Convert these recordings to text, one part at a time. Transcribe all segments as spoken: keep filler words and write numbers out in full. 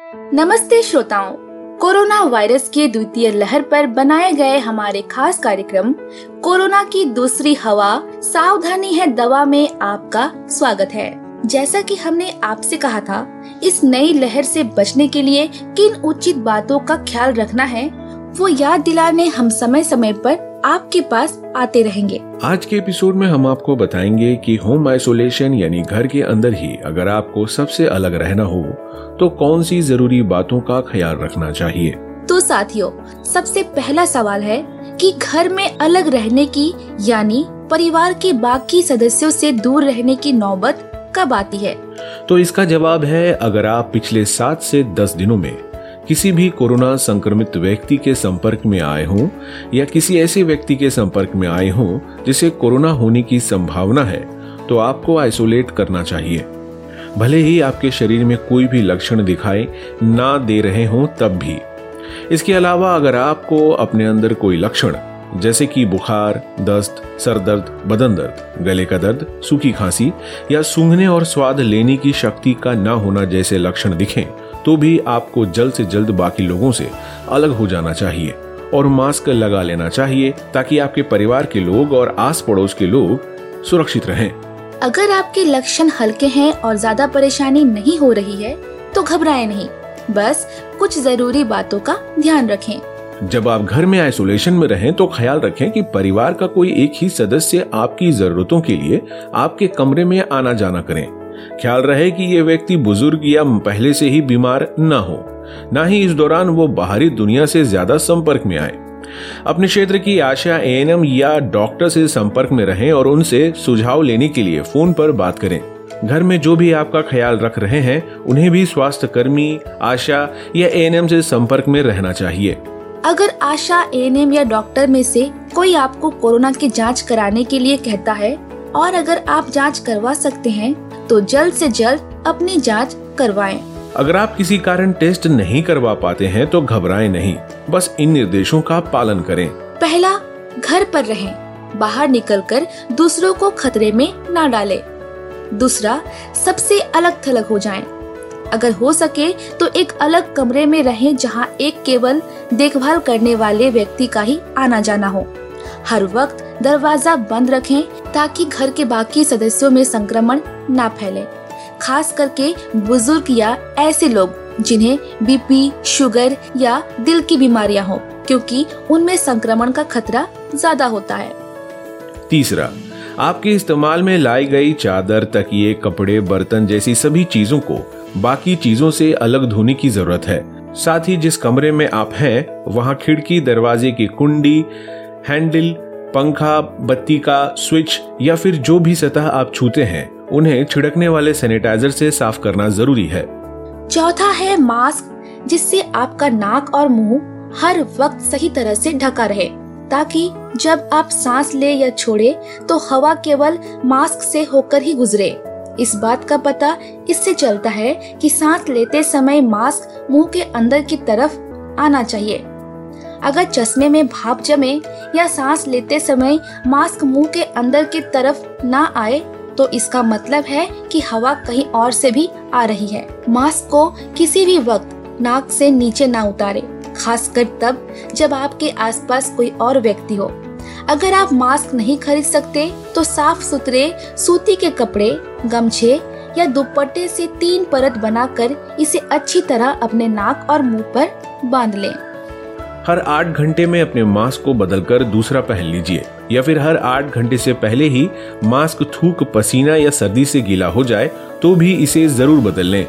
नमस्ते श्रोताओं, corona virus के द्वितीय लहर पर बनाए गए हमारे खास कार्यक्रम कोरोना की दूसरी हवा सावधानी है दवा में आपका स्वागत है। जैसा कि हमने आपसे कहा था, इस नई लहर से बचने के लिए किन उचित बातों का ख्याल रखना है, वो याद दिलाने हम समय समय पर आपके पास आते रहेंगे। आज के एपिसोड में हम आपको बताएंगे कि होम आइसोलेशन यानी घर के अंदर ही अगर आपको सबसे अलग रहना हो तो कौन सी जरूरी बातों का ख्याल रखना चाहिए। तो साथियों, सबसे पहला सवाल है कि घर में अलग रहने की यानी परिवार के बाकी सदस्यों से दूर रहने की नौबत कब आती है? तो इसका जवाब है, अगर आप पिछले सात से दस दिनों में किसी भी कोरोना संक्रमित व्यक्ति के संपर्क में आए हों या किसी ऐसे व्यक्ति के संपर्क में आए हों जिसे कोरोना होने की संभावना है, तो आपको आइसोलेट करना चाहिए। भले ही आपके शरीर में कोई भी लक्षण दिखाई ना दे रहे हों तब भी। इसके अलावा अगर आपको अपने अंदर कोई लक्षण जैसे कि बुखार, दस्त, सर दर्द, बदन दर्द, गले का दर्द, सूखी खांसी या सूंघने और स्वाद लेने की शक्ति का ना होना जैसे लक्षण दिखें, तो भी आपको जल्द से जल्द बाकी लोगों से अलग हो जाना चाहिए और मास्क लगा लेना चाहिए ताकि आपके परिवार के लोग और आस पड़ोस के लोग सुरक्षित रहें। अगर आपके लक्षण हल्के हैं और ज्यादा परेशानी नहीं हो रही है तो घबराएं नहीं, बस कुछ जरूरी बातों का ध्यान रखें। जब आप घर में आइसोलेशन में रहें तो ख्याल रखें कि परिवार का कोई एक ही सदस्य आपकी जरूरतों के लिए आपके कमरे में आना जाना करें। ख्याल रहे कि ये व्यक्ति बुजुर्ग या पहले से ही बीमार न हो, न ही इस दौरान वो बाहरी दुनिया से ज्यादा संपर्क में आए। अपने क्षेत्र की आशा, ए एन एम या डॉक्टर से संपर्क में रहें और उनसे सुझाव लेने के लिए फोन पर बात करें। घर में जो भी आपका ख्याल रख रहे हैं उन्हें भी स्वास्थ्य कर्मी, आशा या ए एन एम से संपर्क में रहना चाहिए। अगर आशा, ए एन एम या डॉक्टर में से कोई आपको कोरोना की जांच कराने के लिए कहता है और अगर आप जांच करवा सकते हैं तो जल्द से जल्द अपनी जांच करवाएं। अगर आप किसी कारण टेस्ट नहीं करवा पाते हैं तो घबराएं नहीं, बस इन निर्देशों का पालन करें। पहला, घर पर रहें, बाहर निकलकर दूसरों को खतरे में ना डालें। दूसरा, सबसे अलग थलग हो जाएं। अगर हो सके तो एक अलग कमरे में रहें जहां एक केवल देखभाल करने वाले व्यक्ति का ही आना जाना हो। हर वक्त दरवाजा बंद रखें ताकि घर के बाकी सदस्यों में संक्रमण ना फैले, खास करके बुजुर्ग या ऐसे लोग जिन्हें बी पी, शुगर या दिल की बीमारियां हो, क्योंकि उनमें संक्रमण का खतरा ज्यादा होता है। तीसरा, आपके इस्तेमाल में लाई गई चादर, तकिए, कपड़े, बर्तन जैसी सभी चीजों को बाकी चीजों से अलग धोने की जरूरत है। साथ ही जिस कमरे में आप हैं वहां खिड़की, दरवाजे की कुंडी, हैंडल, पंखा, बत्ती का स्विच या फिर जो भी सतह आप छूते हैं उन्हें छिड़कने वाले सैनिटाइजर से साफ करना जरूरी है। चौथा है मास्क, जिससे आपका नाक और मुंह हर वक्त सही तरह से ढका रहे ताकि जब आप सांस ले या छोड़े तो हवा केवल मास्क से होकर ही गुजरे। इस बात का पता इससे चलता है कि सांस लेते समय मास्क मुंह के अंदर की तरफ आना चाहिए। अगर चश्मे में भाप जमे या सांस लेते समय मास्क मुंह के अंदर की तरफ ना आए तो इसका मतलब है कि हवा कहीं और से भी आ रही है। मास्क को किसी भी वक्त नाक से नीचे ना उतारे, खासकर तब जब आपके आसपास कोई और व्यक्ति हो। अगर आप मास्क नहीं खरीद सकते तो साफ सुथरे सूती के कपड़े, गमछे या दुपट्टे से तीन परत बनाकर इसे अच्छी तरह अपने नाक और मुंह पर बांध लें। हर आठ घंटे में अपने मास्क को बदलकर दूसरा पहन लीजिए या फिर हर आठ घंटे से पहले ही मास्क थूक, पसीना या सर्दी से गीला हो जाए तो भी इसे जरूर बदल लें।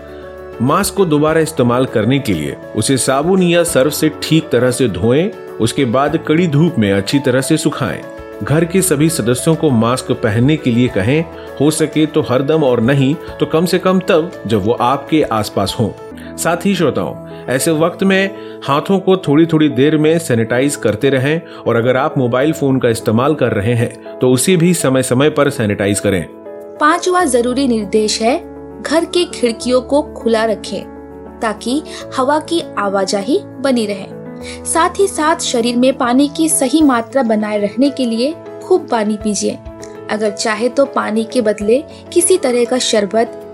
मास्क को दोबारा इस्तेमाल करने के लिए उसे साबुन या सर्फ से ठीक तरह से धोएं, उसके बाद कड़ी धूप में अच्छी तरह से सुखाएं। घर के सभी सदस्यों को मास्क पहनने के लिए कहें, हो सके तो हरदम और नहीं तो कम से कम तब जब वो आपके आसपास हो। साथ ही श्रोताओं, ऐसे वक्त में हाथों को थोड़ी थोड़ी देर में सैनिटाइज करते रहें और अगर आप मोबाइल फोन का इस्तेमाल कर रहे हैं तो उसे भी समय समय पर सैनिटाइज करें। पांचवा जरूरी निर्देश है, घर की खिड़कियों को खुला रखें ताकि हवा की आवाजाही बनी रहे। साथ ही साथ शरीर में पानी की सही मात्रा बनाए रखने के लिए खूब पानी पीजिए। अगर चाहे तो पानी के बदले किसी तरह का शरबत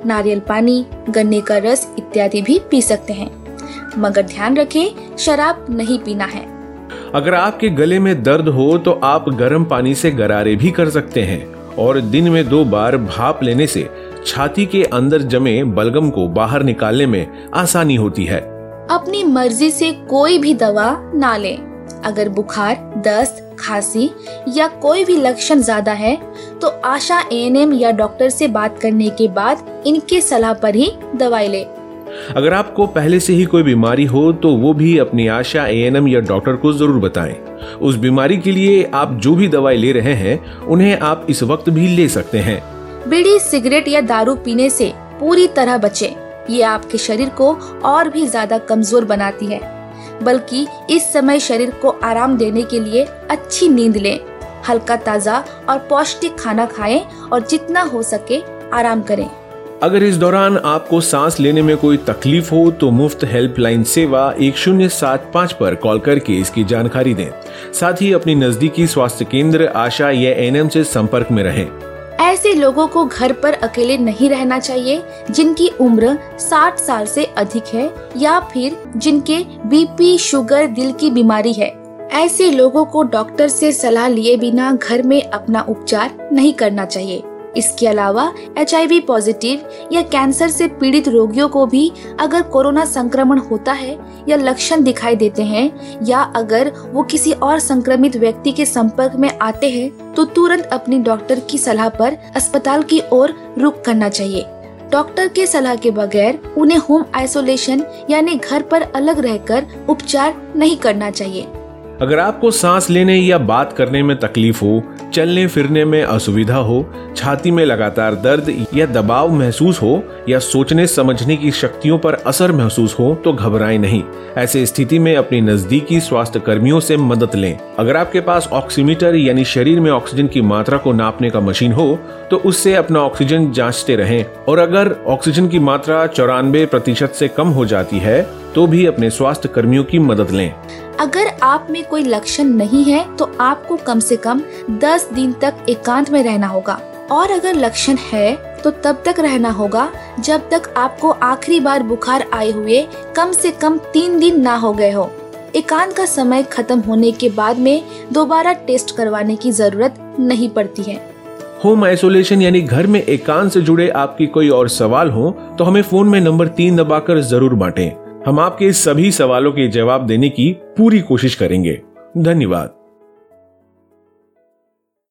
नारियल पानी, गन्ने का रस इत्यादि भी पी सकते हैं, मगर ध्यान रखें शराब नहीं पीना है। अगर आपके गले में दर्द हो तो आप गर्म पानी से गरारे भी कर सकते हैं और दिन में दो बार भाप लेने से छाती के अंदर जमे बलगम को बाहर निकालने में आसानी होती है। अपनी मर्जी से कोई भी दवा ना लें। अगर बुखार, दस्त, खांसी या कोई भी लक्षण ज्यादा है तो आशा ए एन एम या डॉक्टर से बात करने के बाद इनके सलाह पर ही दवाई लें। अगर आपको पहले से ही कोई बीमारी हो तो वो भी अपनी आशा ए एन एम या डॉक्टर को जरूर बताएं। उस बीमारी के लिए आप जो भी दवाई ले रहे हैं उन्हें आप इस वक्त भी ले सकते हैं। बीड़ी, सिगरेट या दारू पीने से पूरी तरह बचें। ये आपके शरीर को और भी ज्यादा कमजोर बनाती है, बल्कि इस समय शरीर को आराम देने के लिए अच्छी नींद लें, हल्का ताजा और पौष्टिक खाना खाएं और जितना हो सके आराम करें। अगर इस दौरान आपको सांस लेने में कोई तकलीफ हो तो मुफ्त हेल्पलाइन सेवा एक शून्य सात पाँच पर कॉल करके इसकी जानकारी दें। साथ ही अपनी नजदीकी स्वास्थ्य केंद्र, आशा या ए एन एम से संपर्क में रहें। ऐसे लोगों को घर पर अकेले नहीं रहना चाहिए जिनकी उम्र साठ साल से अधिक है या फिर जिनके बी पी, शुगर, दिल की बीमारी है। ऐसे लोगों को डॉक्टर से सलाह लिए बिना घर में अपना उपचार नहीं करना चाहिए। इसके अलावा एच आई वी पॉजिटिव या कैंसर से पीड़ित रोगियों को भी अगर कोरोना संक्रमण होता है या लक्षण दिखाई देते हैं या अगर वो किसी और संक्रमित व्यक्ति के संपर्क में आते हैं तो तुरंत अपनी डॉक्टर की सलाह पर अस्पताल की ओर रुख करना चाहिए। डॉक्टर के सलाह के बगैर उन्हें होम आइसोलेशन यानी घर पर अलग रहकर उपचार नहीं करना चाहिए। अगर आपको सांस लेने या बात करने में तकलीफ हो, चलने फिरने में असुविधा हो, छाती में लगातार दर्द या दबाव महसूस हो या सोचने समझने की शक्तियों पर असर महसूस हो तो घबराएं नहीं। ऐसे स्थिति में अपनी नजदीकी स्वास्थ्य कर्मियों से मदद लें। अगर आपके पास ऑक्सीमीटर यानी शरीर में ऑक्सीजन की मात्रा को नापने का मशीन हो तो उससे अपना ऑक्सीजन जांचते रहें और अगर ऑक्सीजन की मात्रा चौरानवे प्रतिशत से कम हो जाती है तो भी अपने स्वास्थ्य कर्मियों की मदद लें। अगर आप में कोई लक्षण नहीं है तो आपको कम से कम दस दिन तक एकांत में रहना होगा और अगर लक्षण है तो तब तक रहना होगा जब तक आपको आखिरी बार बुखार आए हुए कम से कम तीन दिन ना हो गए हो। एकांत का समय खत्म होने के बाद में दोबारा टेस्ट करवाने की जरूरत नहीं पड़ती है। होम आइसोलेशन यानी घर में एकांत से जुड़े आपकी कोई और सवाल हो तो हमें फोन में नंबर तीन दबाकर जरूर बांटें। हम आपके सभी सवालों के जवाब देने की पूरी कोशिश करेंगे। धन्यवाद।